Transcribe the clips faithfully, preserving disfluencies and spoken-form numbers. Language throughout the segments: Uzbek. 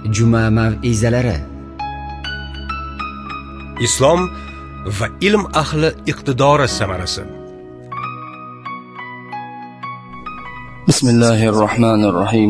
Juma mav'izalari. Islom va ilm ahli iqtidori samarasi. Bismillahir Rahmanir Rahim.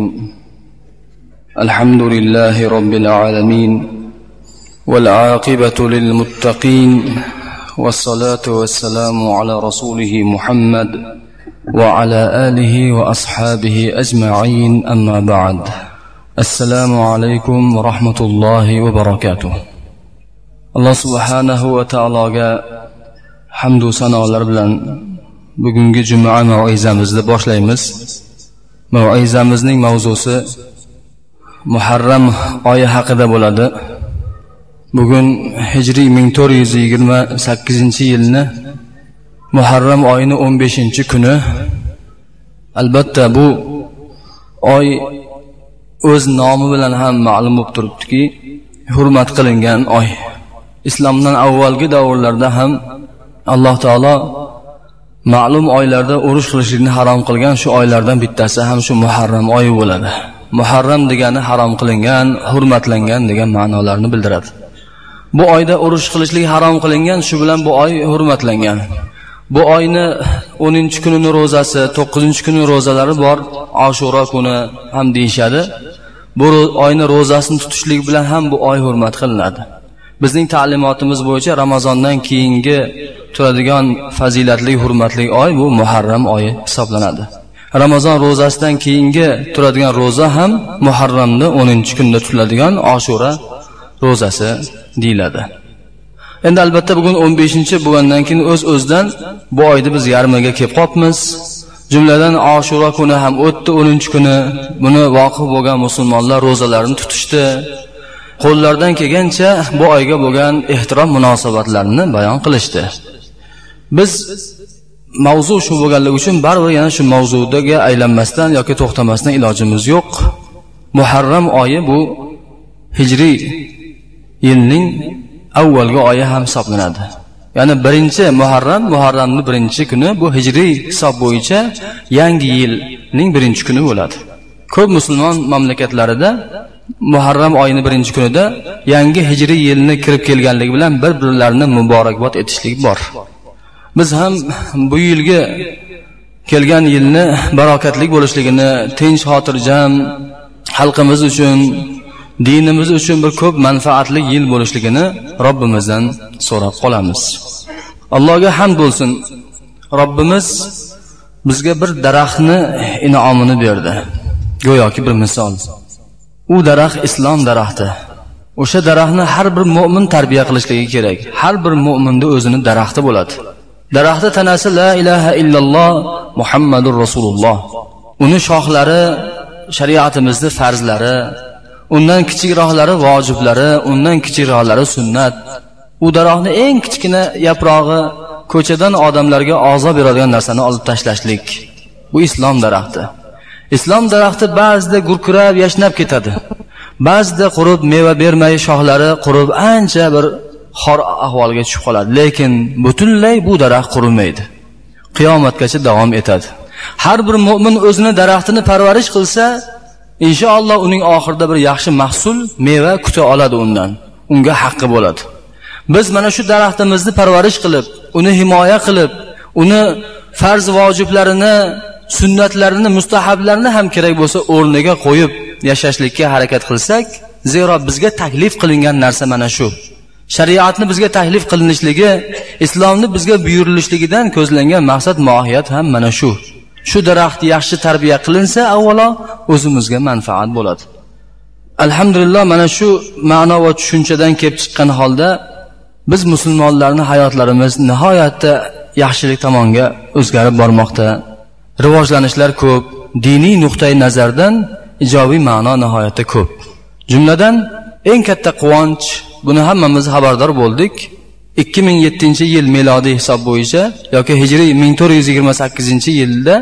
Alhamdulillahi Rabbil alamin. Wal aqibatu lil muttaqin. Wassalatu wassalamu ala rasulih Muhammad wa ala alihi wa ashabihi ajma'in, amma ba'd. Assalomu alaykum va rahmatullohi va barakatuh. Alloh subhanahu va taologa hamd va sanolar bilan bugungi juma mav'izamizni boshlaymiz. Mav'izamizning mavzusi Muharram oyi haqida bo'ladi. Bugun Hijriy ming to'rt yuz yigirma sakkizinchi yilni Muharram oyining o'n beshinchi kuni. Albatta bu oy o'z nomi bilan ham ma'lum bo'lib turibdiki, hurmat qilingan oy. Islomdan avvalgi davrlarda ham Alloh taolo ma'lum oylarda urush qilishni harom qilgan shu oylardan bittasi ham shu Muharram oyi bo'ladi. Muharram degani harom qilingan, hurmatlangan degan ma'nolarni bildiradi. Bu oyda urush qilishlik harom qilingan, shu bilan bu oy hurmatlangan. Bu oyni o'ninchi kunining ro'zasi, to'qqizinchi kunining ro'zalari bor, Ashura kuni ham deyshadi. Bu oyni ro'zasini tutishlik bilan ham bu oy hurmat qilinadi. Bizning ta'limotimiz bo'yicha Ramazondan keyingi turadigan fazilatli, hurmatli oy bu Muharram oyi hisoblanadi. Ramazon ro'zasidan keyingi turadigan ro'za ham Muharramning o'ninchi kunida tutiladigan Ashura ro'zasi deyiladi. Endi albatta bugun o'n beshinchi bo'lgandan keyin o'z-o'zidan bu oyda biz yarmiga kelib qolibmiz. Jumladan Ashura kuni ham o'tdi, o'ninchi kuni. Buni voqif bo'lgan musulmonlar ro'zalarini tutishdi. Qo'llaridan kelgancha bu oyga bo'lgan ehtirom munosabatlarini bayon qilishdi. Biz mavzu shu bo'lganligi uchun baribir yana shu mavzuga aylanmasdan yoki to'xtamasdan ilojimiz yo'q. Muharram oyi bu Hijriy yilning avvalgi oyi ham hisoblanadi. Ya'ni birinchi Muharram, Muharramning birinchi kuni bu Hijriy hisob bo'yicha yangi yilning birinchi kuni bo'ladi. Ko'p musulmon mamlakatlarida Muharram oyining birinchi kunida yangi Hijriy yilni kirib kelganligi bilan bir-birlarini muborakbod etishlik bor. Biz ham bu yilgi kelgan yilni barokatli bo'lishligini, tinch xotirjam xalqimiz uchun, dinimiz uchun bir ko'p manfaatli yil bo'lishligini Robbimizdan so'rab qolamiz. Allohga hamd bo'lsin. Robbimiz bizga bir daraxtni in'omini berdi. Go'yoki bir misol. U daraxt islom daraxti. O'sha daraxtni har bir mu'min tarbiya qilishligi kerak. Har bir mu'minning o'zini daraxti bo'ladi. Daraxtda tanasi la ilaha illalloh Muhammadur Rasululloh. Uni shoxlari shariatimizning farzlari, undan kichikroqlari vojiblari, undan kichikroqlari sunnat. U daraxtning eng kichkina yaprog'i ko'chadan odamlarga ozor beradigan narsani olib tashlashlik. Bu islom daraxti. Islom daraxti ba'zida gurkirab yashnab ketadi. Ba'zida qurib meva bermay shoxlari qurib ancha bir xor ahvolga tushib qoladi. Lekin butunlay bu daraxt qurimaydi. Qiyomatgacha davom etadi. Har bir mu'min o'zini daraxtini parvarish qilsa, inshaalloh uning oxirida bir yaxshi mahsul, meva kuta oladi undan. Unga haqqi bo'ladi. Biz mana shu daraxtimizni parvarish qilib, uni himoya qilib, uni farz vojiblarini, sunnatlarini, mustahablarini ham kerak bo'lsa o'rniga qo'yib yashashlikka harakat qilsak, zero bizga taklif qilingan narsa mana shu. Shariatni bizga taklif qilinishligi, islomni bizga buyurilishligidan ko'zlangan maqsad, mohiyat ham mana shu. Shu daraxt yaxshi tarbiya qilinsa, avvalo o'zimizga manfaat bo'ladi. Alhamdulillah, mana shu ma'no va tushunchadan kelib chiqqan holda biz musulmonlarning hayotlarimiz nihoyatda yaxshilik tomonga o'zgarib bormoqda. Rivojlanishlar ko'p, diniy nuqtai nazardan ijobiy ma'no nihoyatda ko'p. Jumladan eng katta quvonch, buni hammamiz xabardor bo'ldik. ikki ming yettinchi yil milodiy hisob bo'yicha yoki Hijriy ming to'rt yuz yigirma sakkizinchi yilda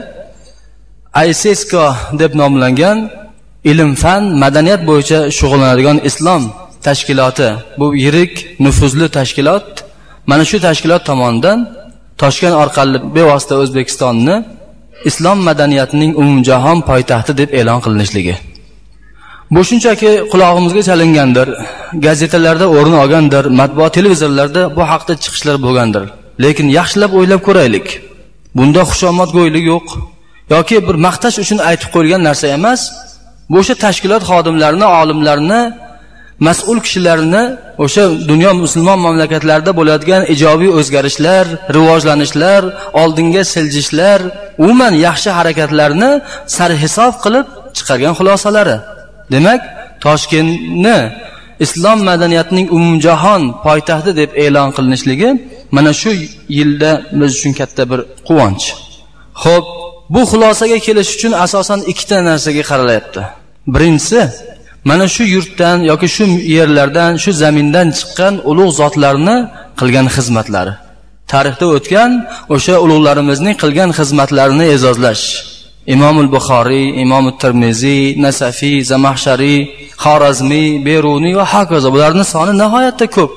I S S K deb nomlangan ilm-fan, madaniyat bo'yicha shug'ullanadigan islom tashkiloti, bu yirik nufuzli tashkilot, mana shu tashkilot tomonidan Toshkent orqali bevosita O'zbekistonni islom madaniyatining umumjahon poytaxti deb e'lon qilinishligi. Bu shunchaki qulog'imizga chalingandir, gazetalarda o'rin olgandir, matbuot televizorlarda bu haqda chiqishlar bo'lgandir. Lekin yaxshilab o'ylab ko'raylik. Bunda xushomadgo'ylik yo'q yoki bir maqtash uchun aytib qo'yilgan narsa emas. Bu o'sha tashkilot xodimlarini, olimlarini, mas'ul kishilarni o'sha dunyo musulmon mamlakatlarida bo'layotgan ijobiy o'zgarishlar, rivojlanishlar, oldinga siljishlar, umuman yaxshi harakatlarni sarhisob qilib chiqargan xulosalari. Demak, Toshkentni islom madaniyatining umumjahon poytaxti deb e'lon qilinishligi mana shu yilda biz uchun katta bir quvonch. Xo'p, bu xulosaga kelish uchun asosan ikkita narsaga qaralyapti. Birinchisi, mana shu yurtdan yoki shu yerlardan, shu zamindan chiqqan ulug' zotlarni qilgan xizmatlari. Tarixda o'tgan o'sha ulug'larimizning qilgan xizmatlarini e'zozlash. Imomul Buxoriy, Imomut Tirmiziy, Nasafiy, Zamaxshariy, Xorazmiy, Beruniy va hokazo bularning soni nihoyatda ko'p.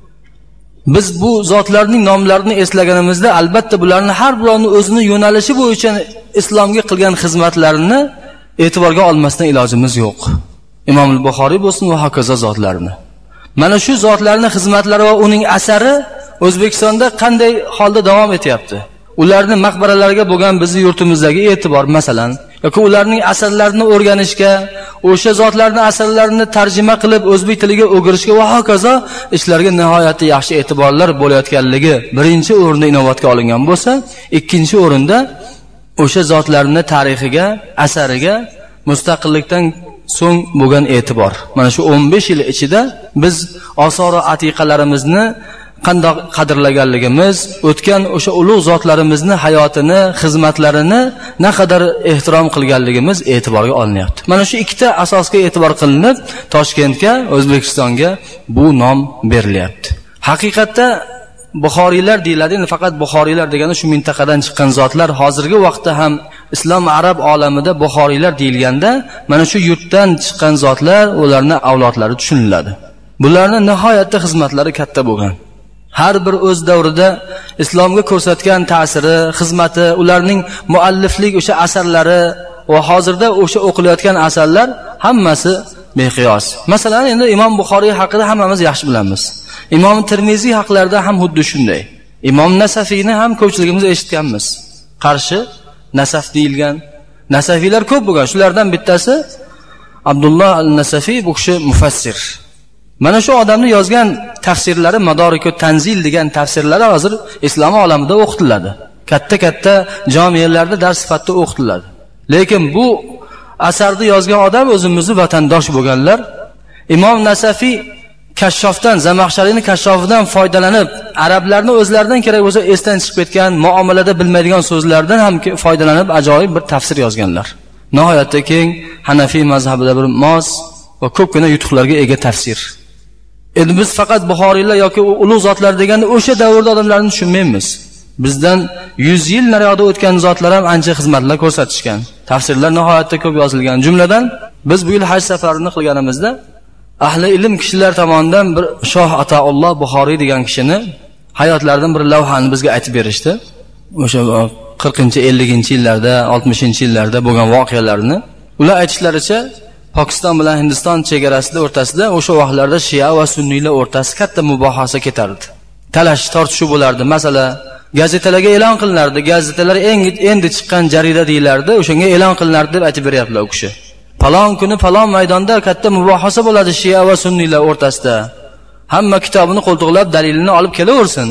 Biz bu zotlarning nomlarini eslaganimizda albatta bularni har birini o'zini yo'nalishi bo'yicha islomga qilgan xizmatlarini e'tiborga olmasdan ilojimiz yo'q. Imomul Buxoriy bo'lsin va hokazo zotlarini. Mana shu zotlarning xizmatlari va uning asari O'zbekistonda qanday holda davom etyapti? Ularning maqbaralariga bo'lgan bizning yurtimizdagi e'tibor, masalan, yoki ularning asarlarini o'rganishga, o'sha zotlarning asarlarini tarjima qilib o'zbek tiliga o'girishga va hokazo ishlarga nihoyatda yaxshi e'tiborlar bo'layotganligi birinchi o'rinda inobatga olingan bo'lsa, ikkinchi o'rinda o'sha zotlarning tarixiga, asariga mustaqillikdan so'ng bo'lgan e'tibor. Mana shu o'n besh yil ichida biz osor-u atiqalarimizni qanday qadrlaganligimiz, o'tgan o'sha ulug' zotlarimizni hayotini, xizmatlarini naqadar ehtirom qilganligimiz e'tiborga olinyapti. Mana shu ikkita asosga e'tibor qilinib, Toshkentga, O'zbekistonga bu nom berilyapti. Haqiqatda Buxoriylar deyiladi, endi faqat Buxoriylar degani shu mintaqadan chiqqan zotlar hozirgi vaqtda ham islom arab olamida Buxoriylar deyilganda, mana shu yurtdan chiqqan zotlar, ularning avlodlari tushuniladi. Bularning nihoyatda xizmatlari katta bo'lgan. Har bir o'z davrida islomga ko'rsatgan ta'siri, xizmati, ularning mualliflik o'sha asarlari va hozirda o'sha o'qilayotgan asarlar hammasi beqiyos. Masalan, endi Imom Buxoriy haqida hammamiz yaxshi bilamiz. Imom Tirmiziy haqlarida ham xuddi shunday. Imom Nasafiyni ham ko'pchiligimiz eshitganmiz. Qarshi Nasaf deyilgan. Nasafiylar ko'p bo'lgan. Shulardan bittasi Abdulloh al-Nasafiy, bu kishi mufassir. Mana shu odamning yozgan tafsirlari, Madorik-ut Tanzil degan tafsirlari hozir islom olamida o'qitiladi. Katta-katta jamiyalarda dars sifatida o'qitiladi. Lekin bu asarni yozgan odam o'zimizning vatandosh bo'lganlar. Imom Nasafiy Kashshofdan, Zamaxshariyning Kashshofidan foydalanib, arablarni o'zlaridan kerak bo'lsa esdan chiqib ketgan, muomalada bilmaydigan so'zlardan ham foydalanib ajoyib bir tafsir yozganlar. Nihoyatda keng Hanafiy mazhabida bir mos va ko'pgina yutuqlarga ega tafsir. Endi biz faqat Buxoriylar yoki ulug' zotlar deganda o'sha davrda odamlarni tushunmaymiz. Bizdan yuz yil nariyoqda o'tgan zotlar ham ancha xizmatlar ko'rsatishgan. Tafsirlar nihoyatda ko'p yozilgan. Jumladan biz bu yil haj safarini qilganimizda ahli ilm kishilar tomonidan bir Shoh Ataulloh Buxoriy degan kishini hayotlaridan bir lavhani bizga aytib berishdi. O'sha qirqinchi elliginchi yillarda, oltmishinchi yillarda bo'lgan voqealarni. Ular aytishlaricha Pokiston bilan Hindiston chegarasida o'rtasida o'sha vaqtlarda Shia va Sunniylar o'rtasida katta mubohasa ketardi. Talash, tortishuv bo'lardi. Masalan, gazetalarga e'lon qilinardi. Gazetalar endi chiqqan jarida deyilardi. O'shanga e'lon qilinardi deb aytib beryaptilar u kishi. Falon kuni falon maydonda katta mubohasa bo'ladi Shia va Sunniylar o'rtasida. Hamma kitobini qo'ltiqlab, dalilini olib kelaversin.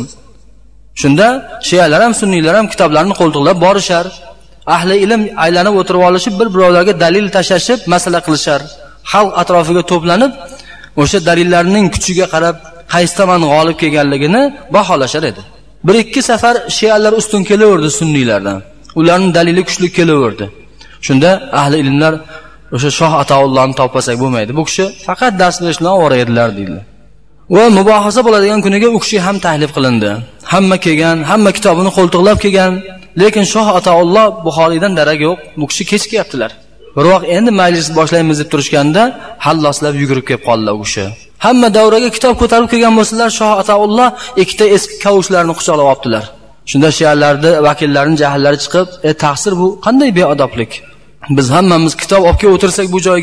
Shunda Shialar ham Sunniylar ham kitoblarini qo'ltiqlab borishar. Ahli ilm aylanib o'tirib olishib, bir-birovlarga dalil tashashib, masala qilishar. Xalq atrofiga to'planib, o'sha dalillarning kuchiga qarab, qaysi tomon g'olib kelganligini baholashar edi. Bir ikki safar Shialar ustun kelaverdi Sunniylardan. Ularning dalili kuchli kelaverdi. Shunda ahli ilmlar o'sha Shoh Ataullohni toppasak bo'lmaydi. Bu kishi faqat dars berish bilan ovora edilar deydi. Va mubohasa bo'ladigan kuniga u kishi ham taklif qilindi. Hamma kelgan, hamma kitobini qo'ltiqlab kelgan, lekin Shoh Ataulloh Buxoriydan darak yo'q. Bu kishi kech kelyaptilar. Biroq endi majlis boshlaymiz deb turishganda halloslab yugurib kelib qoldilar u kishi. Hamma davraga kitob ko'tarib kelgan bo'lsalar, Shoh Ataulloh ikkita eski kavushlarni quchoqlab olibdilar. Shunda shialarni vakillarining jahllari chiqib, "E taqsir bu qanday beodoblik? Biz hammamiz kitob olib kelib o'tirsak bu joyga,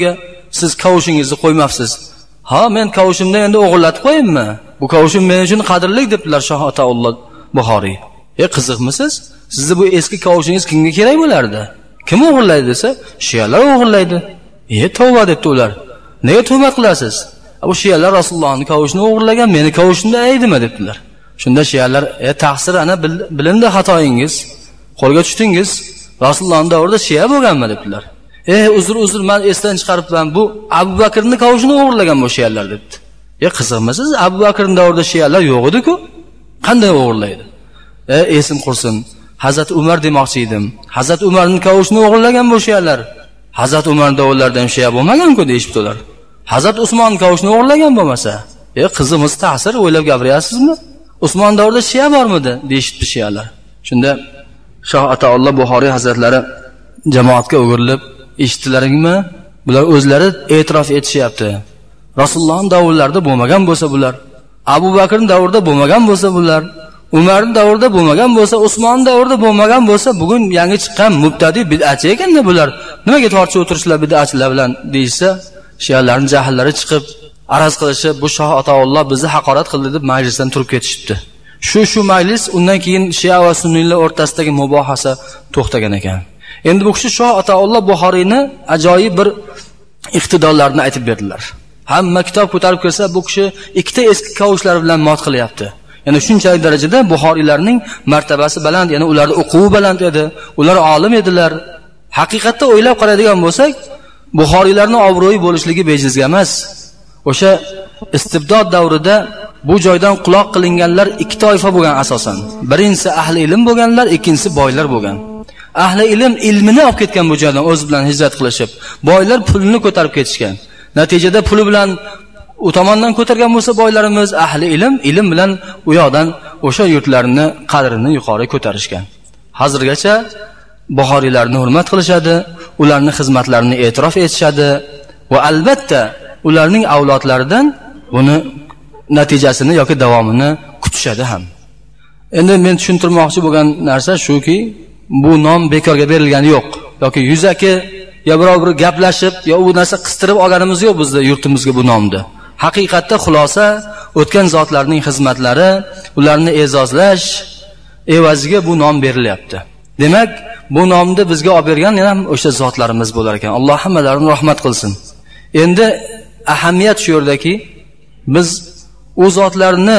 siz kavushingizni qo'ymabsiz. Ha, men kavushimni endi o'g'irlatib qo'yaymi? Bu kavushim men uchun qadrli debdilar Shoh Ataulloh Buxoriy. E qiziqmisiz? Sizni bu eski kavushingiz kimga kerak bo'lardi? Kim o'g'irlaydi desa, shiyalar o'g'irlaydi. E tavba debdi ular. Nega tuhmat qilasiz? Bu shiyalar Rasulullohning kavushini o'g'irlagan, meni kavushimda aydimi debdilar. Shunda shiyalar, e taqsir ana bilindi xatoyingiz. Qo'lga tushdingiz. Rasulullohning davrida shiya bo'lganmi debdilar. E uzr uzr men esdan chiqaribman. Bu Abu Bakrning kavushini o'g'irlagan bu shiyalar debdi. E qiziqmisiz? Abu Bakrning davrida shiyalar yo'q edi-ku. Qanday o'g'irlaydi? E esim qursin. Hazrat Umar demoqchi edim. Hazrat Umarning kavushini o'g'irlagan bu shiyalar. Hazrat Umar davrlarida ham shiya bo'lmagan-ku deyishibdilar. Hazrat Usmon kavushini o'g'irlagan bo'lmasa, e qizimiz ta'sir o'ylab gapiryapsizmi? Usmon davrida shiya bormidi deyishibdi shiyalar. Shunda Shoh Ataulloh Buxoriy hazratlari jamoatga o'girilib, eshitdilaringmi? Bular o'zlari e'tirof etishyapti. Rasulullohning davrlarida bo'lmagan bo'lsa bular, Abu Bakrning davrida bo'lmagan bo'lsa bular, Umarning davrida bo'lmagan bo'lsa, Usmonning davrida bo'lmagan bo'lsa, bugun yangi chiqqan mubtadi bid'atchi ekanda bular. Nimaga tortishib o'tirishlar bid'atchilar bilan deysa, shiyalarning jahllari chiqib, araz qilishib, bu Shoh Ataulloh bizni haqorat qildi deb majlisdan turib ketishibdi. Shu shu majlis undan keyin shiya va sunniylar o'rtasidagi mubohasa to'xtagan ekan. Endi bu kishi Shoh Ataulloh Buxoriyni ajoyib bir iqtidorlarini aytib berdilar. Hamma kitob ko'tarib kelsa, bu kishi ikkita eski kavushlar bilan mot qilyapti. Ya'ni shunchalik darajada Buxoriylarning martabasi baland, ya'ni ularning o'quvi baland edi, ular olim edilar. Haqiqatda o'ylab qaraydigan bo'lsak, Buxoriylarning obro'yi bo'lishligi bejizga emas. O'sha istibdod davrida bu joydan quloq qilinganlar ikki toifa bo'lgan asosan. Birinchisi ahli ilm bo'lganlar, ikkinchisi boylar bo'lgan. Ahli ilm ilmini olib ketgan bu joydan o'z bilan hijrat qilishib, boylar pulini ko'tarib ketishgan. Natijada puli bilan u tomondan ko'targan bo'lsa boylarimiz, ahli ilm ilm bilan u yoqdan o'sha yurtlarni qadrini yuqori ko'tarishgan. Hozirgacha Buxoriylarni hurmat qilishadi, ularning xizmatlarini e'tirof etishadi va albatta ularning avlodlaridan buni natijasini yoki davomini kutishadi ham. Endi men tushuntirmoqchi bo'lgan narsa shuki, bu nom bekorga berilgani yo'q. Yoki yuzaki yo birov bir gaplashib, yo u narsa qistirib olganimiz yo'q bizda yurtimizga bu nomni. Haqiqatda xulosa o'tgan zotlarning xizmatlari, ularni e'zozlash evaziga bu nom berilyapti. Demak, bu nomni bizga olib bergan ham o'sha zotlarimiz bo'lar ekan. Alloh hammalarini rahmat qilsin. Endi ahamiyat shu yerdaki, biz u zotlarni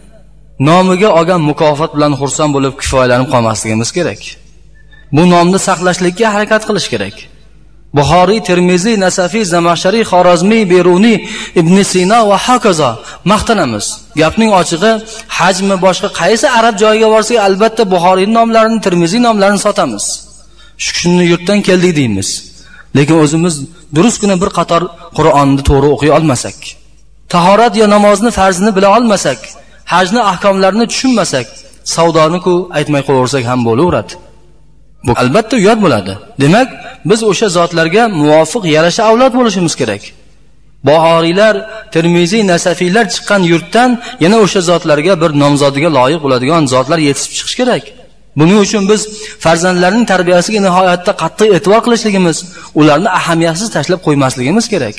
nomiga olgan mukofot bilan xursand bo'lib kifoyalanib qolmasligimiz kerak. Bu nomni saqlashlikka harakat qilish kerak. Buxoriy, Termiziy, Nasafiy, Zamakhshariy, Xorazmiy, Beruniy, Ibn Sino va hokazo maqtanamiz. Gapning ochig'i, hajmi boshqa qaysi arab joyiga borsak, albatta Buxoriy nomlarini, Termiziy nomlarini sotamiz. Shu kishini yurtdan keldik deymiz. Lekin o'zimiz durustgina bir qator Qur'onni to'g'ri o'qiy olmasak, tahorat yo namozni farzini bila olmasak, hajni ahkomlarini tushunmasak, savdoni-ku aytmay qo'yaversak ham bo'laveradi. Bu albatta uyat bo'ladi. Demak, biz o'sha zotlarga muvofiq yarasha avlod bo'lishimiz kerak. Buxoriylar, Termiziy, Nasafiylar chiqqan yurtdan yana o'sha zotlarga bir nomzodiga loyiq bo'ladigan zotlar yetishib chiqish kerak. Buning uchun biz farzandlarning tarbiyasiga nihoyatda qattiq e'tibor qilishligimiz, ularni ahamiyatsiz tashlab qo'ymasligimiz kerak.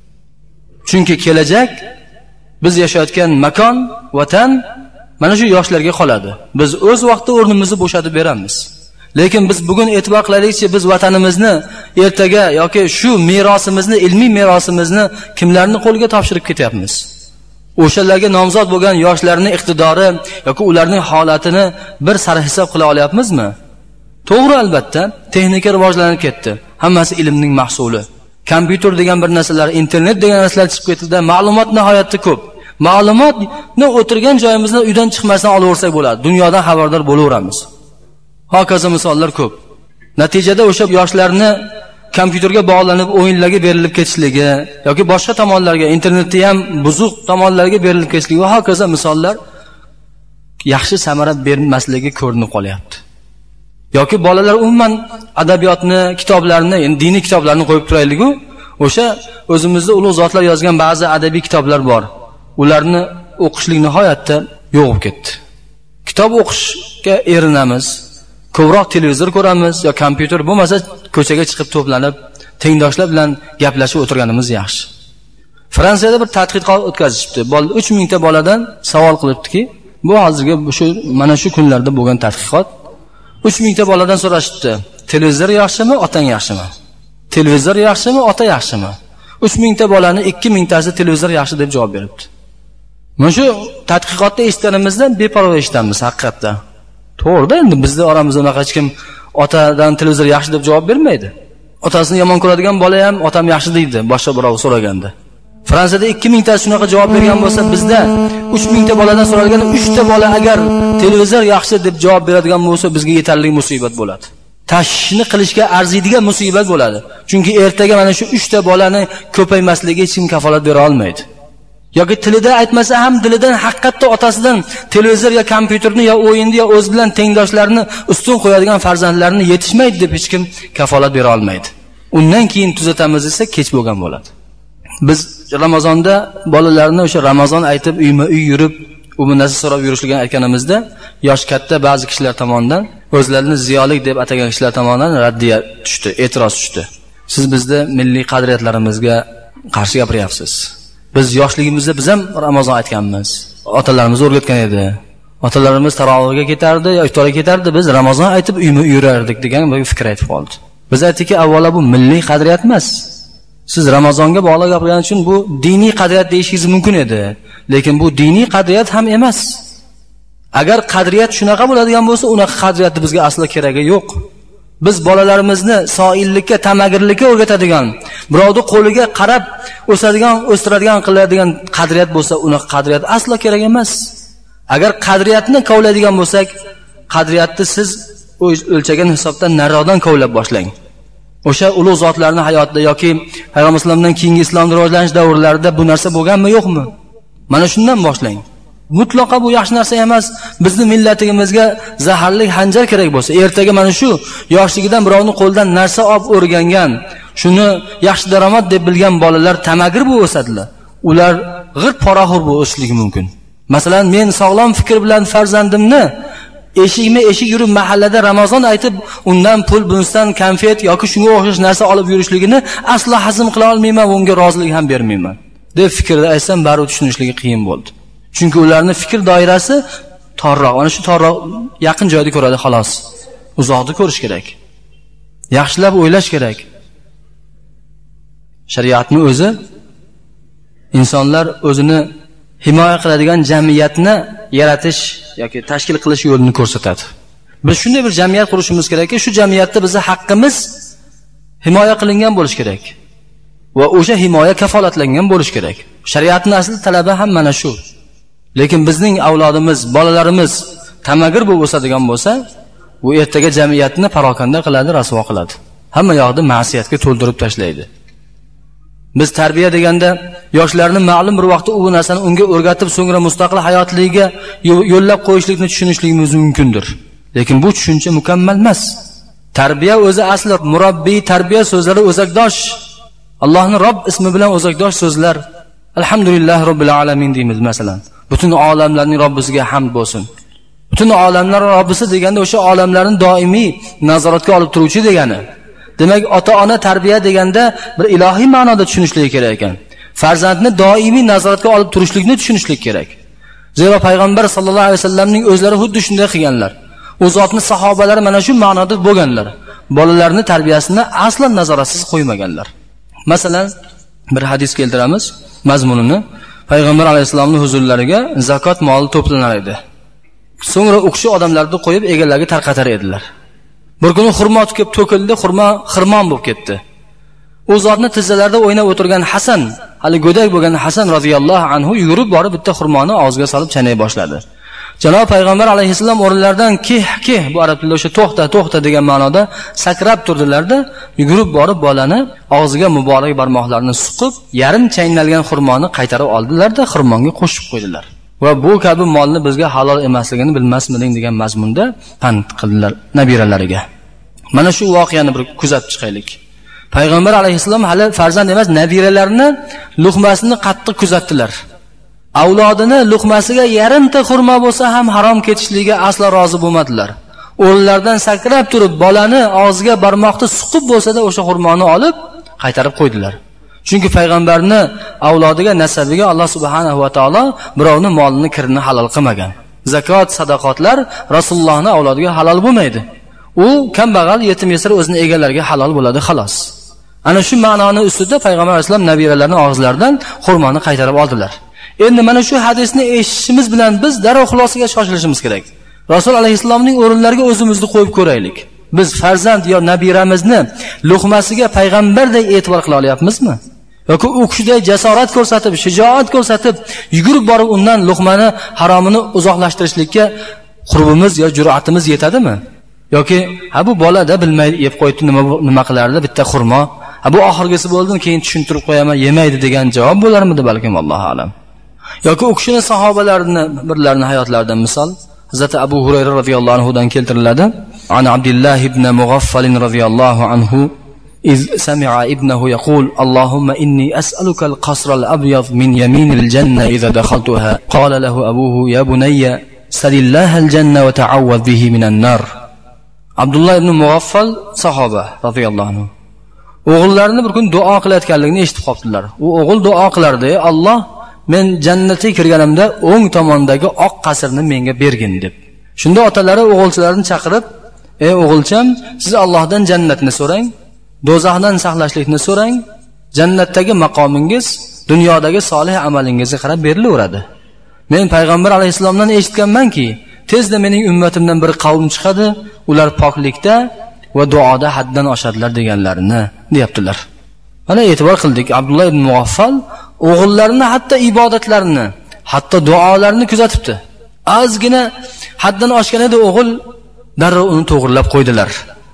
Chunki kelajak biz yashayotgan makon, vatan mana shu yoshlarga qoladi. Biz o'z vaqtida o'rnimizni bo'shatib beramiz. Lekin biz bugun e'tibor qilaylikchi, biz vatanimizni ertaga yoki shu merosimizni, ilmiy merosimizni kimlarning qo'liga topshirib ketyapmiz? O'shalarga nomzod bo'lgan yoshlarning iqtidori yoki ularning holatini bir sarhisob qila olyapmizmi? To'g'ri, albatta, texnika rivojlanib ketdi. Hammasi ilmning mahsuli. Kompyuter degan bir narsalar, internet degan narsalar chiqib ketdi-da, ma'lumot nihoyatda ko'p. Ma'lumotni o'tirgan joyimizdan uydan chiqmasdan olaversak bo'ladi. Dunyodan xabardor bo'laveramiz. Hokazo misollar ko'p. Natijada o'sha yoshlarni kompyuterga bog'lanib o'yinlarga berilib ketishligi yoki boshqa tomonlarga, internetda ham buzuq tomonlarga berilib ketishligi va hokazo misollar yaxshi samara bermasligi ko'rinib qolyapti. Yoki bolalar umuman adabiyotni, kitoblarni, ya'ni diniy kitoblarni qo'yib turaylik-ku, o'sha o'zimizda ulug' zotlar yozgan ba'zi adabiy kitoblar bor. Ularni o'qishlik nihoyatda yo'q bo'lib ketdi. Kitob o'qishga erinamiz. Ko'proq televizor ko'ramiz yo kompyuter, bo'lmasa ko'chaga chiqib to'planib tengdoshlar bilan gaplashib o'tirganimiz yaxshi. Fransiyada bir tadqiqot o'tkazishibdi. uch mingta boladan savol qilibdiki, bu hozirgi shu mana shu kunlarda bo'lgan tadqiqot. uch mingta boladan so'rashibdi, televizor yaxshimi, otang yaxshimi? Televizor yaxshimi, ota yaxshimi? uch mingta bolani ikki mingtasi televizor yaxshi deb javob beribdi. Mana shu tadqiqotda eshitganimizda beparvo eshitamiz haqiqatda. To'g'ri-da, endi bizning oramizda unaqa hech kim otadan televizor yaxshi deb javob bermaydi. Otasini yomon ko'radigan bola ham otam yaxshi deydi, boshqa birov so'raganda. Fransiyada ikki mingta shunaqa javob bergan bo'lsa, bizda uch mingta boladan so'ralganda uchta bola agar televizor yaxshi deb javob beradigan bo'lsa, bizga yetarli musibat bo'ladi. Tashishni qilishga arziydigan musibat bo'ladi. Chunki ertaga mana shu uchta bolani ko'paymasligiga hech kim kafolat bera olmaydi. Yoki tilida aytmasa ham dilidan haqiqatda otasidan televizor yo kompyuterni yo o'yinni yo o'z bilan tengdoshlarini ustun qo'yadigan farzandlarini yetishmaydi deb hech kim kafolat bera olmaydi. Undan keyin tuzatamiz desa kech bo'lgan bo'ladi. Biz Ramazonda bolalarni o'sha Ramazon aytib uyma-uy yurib, u bu narsa so'rab yurishligini aytganimizda, yosh katta ba'zi kishilar tomonidan, o'zlarini ziyolik deb atagan kishilar tomonidan raddiya tushdi, e'tiroz tushdi. Siz bizda milliy qadriyatlarimizga qarshi gapiryapsiz. Biz yoshligimizda biz ham Ramazon aytganmiz. Otalarimiz o'rgatgan edi. Otalarimiz tarovihga ketardi, yo iftorga ketardi, biz Ramazon aytib uyma-uy yurardik degan bir fikr aytib qoldi. Biz aytdikki, avvalo bu milliy qadriyat emas. Siz Ramazonga bog'liq gapirgan uchun bu diniy qadriyat deyishingiz mumkin edi, lekin bu diniy qadriyat ham emas. Agar qadriyat shunaqa bo'ladigan bo'lsa, unaqa qadriyatni bizga aslo keragi yo'q. Biz bolalarimizni soillikka, tamagirlikka o'rgatadigan, birovning qo'liga qarab o'sadigan, o'stiradigan qiladigan qadriyat bo'lsa, unaqa qadriyat aslo kerak emas. Agar qadriyatni kovlaydigan bo'lsak, qadriyatni siz o'lchagan hisobdan nariroqdan kovlab boshlang. O'sha ulug' zotlarning hayotida yoki Payg'ambar sollallohu keyingi islom rivojlanish davrlarida bu narsa bo'lganmi, yo'qmi? Mana shundan boshlang. Mutlaqo bu yaxshi narsa emas. Bizning millatimizga zaharli hanjar kerak bo'lsa, ertaga mana shu yoshligidan birovning qo'lidan narsa olib o'rgangan, shuni yaxshi daromad deb bilgan bolalar tamagir bo'lib o'sadilar. Ular g'irt poraxo'r bo'lib o'sishligi mumkin. Masalan, men sog'lom fikr bilan farzandimni eshikma eshik yurib mahallada Ramazon aytib, undan pul, bundan konfet yoki shunga o'xshash narsa olib yurishligini aslo hazm qila olmayman va unga rozilik ham bermayman deb fikrda aytsam, baribir tushunishligi qiyin bo'ldi. Chunki ularning fikr doirasi torroq, ana shu torroq yaqin joyda ko'radi xolos. Uzoqda ko'rish kerak. Yaxshilab o'ylash kerak. Shariatning o'zi insonlar o'zini himoya qiladigan jamiyatni yaratish yoki tashkil qilish yo'lini ko'rsatadi. Biz shunday bir jamiyat qurishimiz kerakki, shu jamiyatda bizning haqqimiz himoya qilingan bo'lish kerak va o'sha himoya kafolatlangan bo'lish kerak. Shariatning asl talabi ham mana shu. Lekin bizning avlodimiz, bolalarimiz tamagir bo'lib o'sadigan bo'lsa, bu ertaga jamiyatni parokanda qiladi, rasvo qiladi. Hamma yoqda ma'siyatga to'ldirib tashlaydi. Biz tarbiya deganda yoshlarni ma'lum bir vaqtda u narsani unga o'rgatib, so'ngra mustaqil hayotligiga yo'llab qo'yishlikni tushunishligimiz mumkindir. Lekin bu tushuncha mukammal emas. Tarbiya o'zi asli murabbiy, tarbiya so'zlari o'zakdosh. Allohning Robb ismi bilan o'zakdosh so'zlar. Alhamdulillah robbil alamin deymiz masalan. Butun olamlarning Robbisiga hamd bo'lsin. Butun olamlar Robbisi deganda o'sha olamlarni doimiy nazoratga olib turuvchi degani. Demak, ota-ona tarbiya deganda bir ilohiy ma'noda tushunishlik kerak ekan. Farzandni doimiy nazoratga olib turishlikni tushunishlik kerak. Zero payg'ambar sallallohu alayhi vasallamning o'zlari xuddi shunday qilganlar. U zotning sahobalari mana shu ma'noda bo'lganlar. Bolalarni tarbiyasini aslan nazoratsiz qo'ymaganlar. Masalan, bir hadis keltiramiz, mazmunini. Payg'ambar alayhisolamning huzurlariga zakot moli to'planar edi. So'ngra u kishi odamlarni qo'yib egalariga tarqatar edilar. Bir kuni xurmo kelib to'kildi, xurmo xirmon bo'lib ketdi. U zotning tizzalarida o'ynab o'tirgan Hasan, hali go'dak bo'lgan Hasan roziyallohu anhu yugurib borib bitta xurmoni og'ziga solib chanay boshladi. Janob payg'ambar alayhisalom o'rinlaridan "Keh, keh" bu arab tilida o'sha to'xta, to'xta degan ma'noda sakrab turdilarda, yugurib borib bolani og'ziga muborak barmoqlarini suqib, yarim chaynalgan xurmoni qaytarib oldilarda xirmonga qo'shib qo'ydilar. Va bu kabi molni bizga halol emasligini bilmasmiding degan mazmunda pand qildilar nabiralariga. Mana shu voqeani bir kuzatib chiqaylik. Payg'ambar alayhisalom hali farzand emas, nabiralarini luqmasini qattiq kuzatdilar. Avlodini luqmasiga yarimta xurmo bo'lsa ham harom ketishligiga aslo rozi bo'lmadilar. O'rinlardan sakrab turib bolani og'ziga barmoqni suqib bo'lsa-da o'sha xurmoni olib qaytarib qo'ydilar. Chunki payg'ambarni avlodiga, nasabiga Alloh subhanahu va taolo birovning molini, kirini halol qilmagan. Zakot, sadaqotlar Rasulullohning avlodiga halol bo'lmaydi. U kambag'al, yetim yesir o'zini egalariga halol bo'ladi, xolos. Ana shu ma'noni ustida payg'ambar alayhisalom nabiralarining og'izlaridan xurmoni qaytarib oldilar. Endi mana shu hadisni eshitishimiz bilan biz darhol xulosaga shoshilishimiz kerak. Rasul alayhisalomning o'rinlariga o'zimizni qo'yib ko'raylik. Biz farzand yo nabiramizni luqmasiga payg'ambardek e'tibor qila olyapmizmi? yoki u kishiday jasorat ko'rsatib, shijoat ko'rsatib, yugurib borib undan luqmani haromini uzoqlashtirishlikka qurbimiz yo jur'atimiz yetadimi? Yoki ha bu bolada bilmaydi, yeb qo'yibdi, nima nima qilardi, bitta xurmo. Ha bu oxirgisi bo'ldi, keyin tushuntirib qo'yaman, yemaydi degan javob bo'larmidi balkim, Alloh alam. Yoki u kishining sahobalarini birlarining hayotlaridan misol Hazrat Abu Hurayra radhiyallohu anhu dan keltiriladi. An Abdullah ibn Mughaffal radhiyallohu anhu إذ سمع ابنه يقول اللهم إني أسألك القصر الأبيض من يمين الجنة إذا دخلتها قال له أبوه يا بني سل الله الجنة وتعوذ به من النار. Abdullah ibn Mughaffal sahaba radhiyallohu anhu o'g'illarini bir kun duo qilayotganligini eshitib qoldilar. U o'g'il duo qilardi: Alloh, men jannatga kirganimda o'ng tomondagi oq qasrni menga bergin deb. Shunda otalari o'g'ilchilarini chaqirib: "Ey o'g'ilcham, siz Allohdan jannatni so'rang, do'zaxdan saqlashlikni so'rang, jannatdagi maqomingiz dunyodagi solih amalingizga qarab berilaveradi. Men payg'ambar alayhisalomdan eshitganmanki, tezda mening ummatimdan bir qavm chiqadi, ular poklikda va duoda haddan oshadilar deganlarini", deyaptilar. Mana e'tibor qildik, Abdullah ibn Mughaffal o'g'illarini hatto ibodatlarini, hatto duolarini kuzatibdi. Ozgina haddan oshgan edi o'g'il, darrov uni to'g'rilab qo'ydilar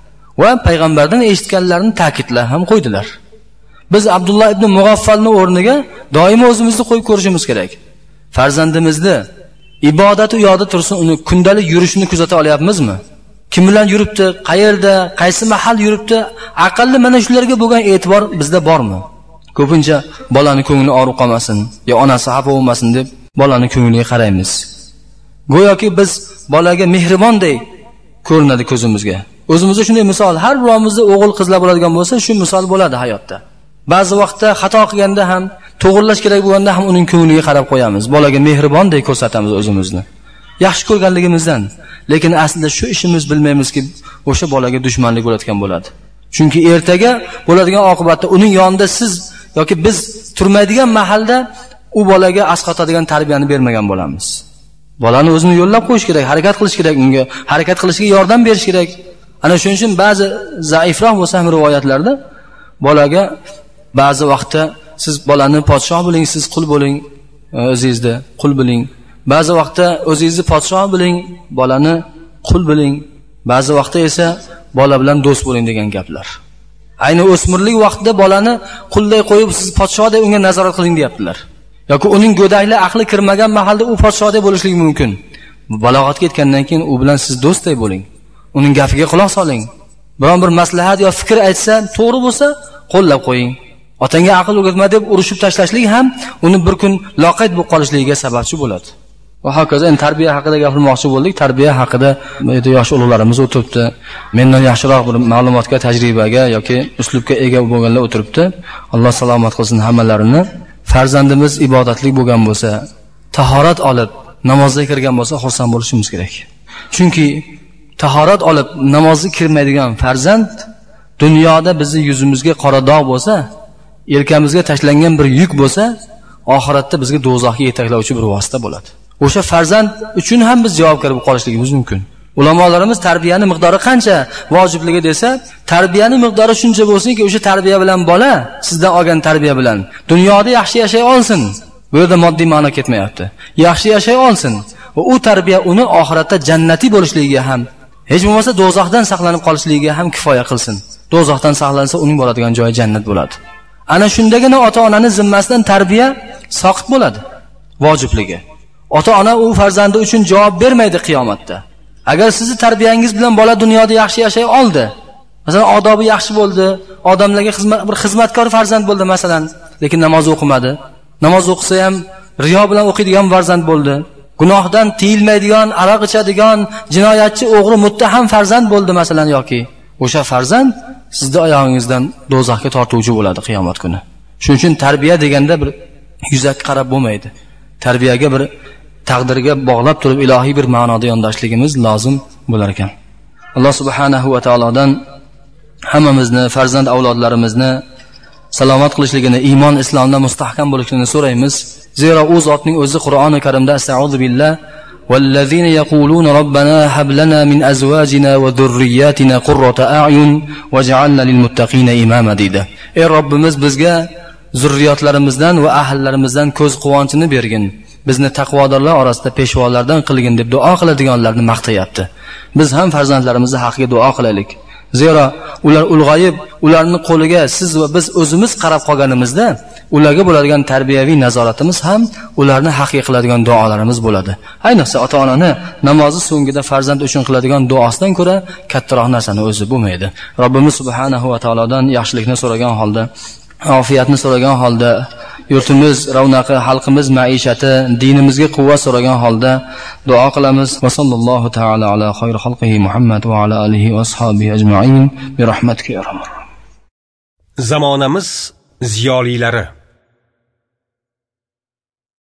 va payg'ambardan eshitganlarini ta'kidlab ham qo'ydilar. Biz Abdullah ibn Mughaffalning o'rniga doimo o'zimizni qo'yib ko'rishimiz kerak. Farzandimizni ibodati yo'da tursin, uni kundalik yurishini kuzata olyapmizmi? Kim bilan yuribdi, qayerda, qaysi mahal yuribdi? Aqalli mana shularga bo'lgan e'tibor bizda bormi? Ko'pincha bolani ko'ngli og'rib qolmasin, yo onasi xafa bo'lmasin deb bolani ko'ngliga qaraymiz. Go'yoki biz bolaga mehribondek ko'rinadi ko'zimizga. O'zimizda shunday misol, har birimizda o'g'il qizlar bo'ladigan bo'lsa, shu misol bo'ladi hayotda. Ba'zi vaqtda xato qilganda ham, to'g'rilash kerak bo'lganda ham uning ko'ngliga qarab qo'yamiz. Bolaga mehribondek ko'rsatamiz o'zimizni. Yaxshi ko'rganligimizdan. Lekin aslida shu ishimiz bilmaymizki, o'sha bolaga dushmanlik bo'layotgan bo'ladi. Chunki ertaga bo'ladigan oqibatda uning yonida siz yoki biz turmaydigan mahalda u bolaga asqotadigan tarbiyani bermagan bo'lamiz. Bolani o'zini yo'llab qo'yish kerak, harakat qilish kerak, unga harakat qilishiga yordam berish kerak. Ana shuning uchun ba'zi zaifroq bo'lsa ham rivoyatlarda bolaga ba'zi vaqtda siz bolani podshoh bo'ling, siz qul bo'ling, o'zingizda qul bo'ling. Ba'zi vaqtda o'zingizni podshoh bo'ling, bolani qul bo'ling. Ba'zi vaqtda esa bola bilan do'st bo'ling degan gaplar. Ayni o'smirlik vaqtida bolani qulday qo'yib siz podshohdek unga nazorat qiling deyaptilar. Yoki uning go'dakli aqli kirmagan mahalda u podshohdek bo'lishligi mumkin. Balog'atga yetgandan keyin u bilan siz do'stday bo'ling. Uning gapiga quloq soling. Biron bir maslahat yo fikr aytsa, to'g'ri bo'lsa, qo'llab qo'ying. Otangga aql o'rgatma deb urushib tashlashlik ham uni bir kun loqayd bo'lib qolishligiga sababchi bo'ladi. Va hokazo. Endi tarbiya haqida gapirmoqchi bo'ldik. Tarbiya haqida yosh ulug'larimiz o'tiribdi. Mendan yaxshiroq bir ma'lumotga, tajribaga yoki uslubga ega bo'lganlar o'tiribdi. Alloh salomat qilsin hammalarini. Farzandimiz ibodatli bo'lgan bo'lsa, tahorat olib namozga kirgan bo'lsa, xursand bo'lishimiz kerak. Chunki tahorat olib namozga kirmaydigan farzand dunyoda bizni yuzimizga qora dog' bo'lsa, yelkamizga tashlangan bir yuk bo'lsa, oxiratda bizga do'zaxga yetaklovchi bir vosita bo'ladi. O'sha farzand uchun ham biz javobgar bo'lib qolishligimiz mumkin. Ulamolarimiz tarbiyani miqdori qancha vojibligi desa, tarbiyani miqdori shuncha bo'lsinki, o'sha tarbiya bilan bola sizdan olgan tarbiya bilan dunyoda yaxshi yashay olsin. Bu yerda moddiy ma'no ketmayapti. Yaxshi yashay olsin va u tarbiya uni oxiratda jannatiy bo'lishligiga ham, hech bo'lmasa do'zaxdan saqlanib qolishligiga ham kifoya qilsin. Do'zaxdan saqlansa, uning boradigan joyi jannat bo'ladi. Ana shundagina ota-onaning zimmasidan tarbiya soqit bo'ladi, vojibligi. Ota-ona u farzandi uchun javob bermaydi qiyomatda. Agar sizni tarbiyangiz bilan bola dunyoda yaxshi yashay oldi, masalan, odobi yaxshi bo'ldi, odamlarga xizmat bir xizmatkor farzand bo'ldi masalan, lekin namoz o'qimadi. Namoz o'qisa ham riyo bilan o'qiydigan farzand bo'ldi. Gunohdan tiyilmaydigan, aroq ichadigan, jinoyatchi, o'g'ri, muttaham farzand bo'ldi masalan yoki o'sha farzand sizni oyog'ingizdan do'zaxga tortuvchi bo'ladi qiyomat kuni. Shuning uchun tarbiya deganda bir yuzaki qarab bo'lmaydi. Tarbiyaga bir taqdirga bog'lab turib ilohiy bir ma'noda yondashligimiz lozim bo'lar ekan. Alloh subhanahu va taolodan hammamizni, farzand avlodlarimizni salomat qilishligini, iymon islomda mustahkam bo'lishini so'raymiz. Zero u zotning o'zi Qur'oni Karimda astag'uzu billah وَالَّذِينَ يَقُولُونَ رَبَّنَا هَبْ لَنَا مِنْ أَزْوَاجِنَا وَذُرِّيَّاتِنَا قُرَّةَ أَعْيُنٍ وَاجْعَلْنَا لِلْمُتَّقِينَ إِمَامًا deydi. Ey Robbimiz bizga zurriyotlarimizdan va ahillarimizdan ko'z quvonchini bergin. Bizni taqvodorlar orasida peshvolardan qilgin deb duo qiladiganlarni maqtayapti. Biz ham farzandlarimizni haqqiga duo qilaylik. Zero ular ulg'ayib, ularni qo'liga siz va biz o'zimiz qarab qolganimizda, ularga bo'ladigan tarbiyaviy nazoratimiz ham ularni haqqiga qiladigan duolarimiz bo'ladi. Ayniqsa ota-onani namozi so'ngida farzand uchun qiladigan duosidan ko'ra kattaroq narsani o'zi bo'lmaydi. Robbimiz subhanahu va taolodan yaxshilikni so'ragan holda, ofiyatni so'ragan holda, yurtimiz ravnaqi, xalqimiz maishati, dinimizga quvvat so'ragan holda duo qilamiz. Va sallallohu taala ala xayr xalqihi Muhammad va ala alihi va ashabihi ajma'in bi rahmatika ya rahman. Zamonamiz ziyolilari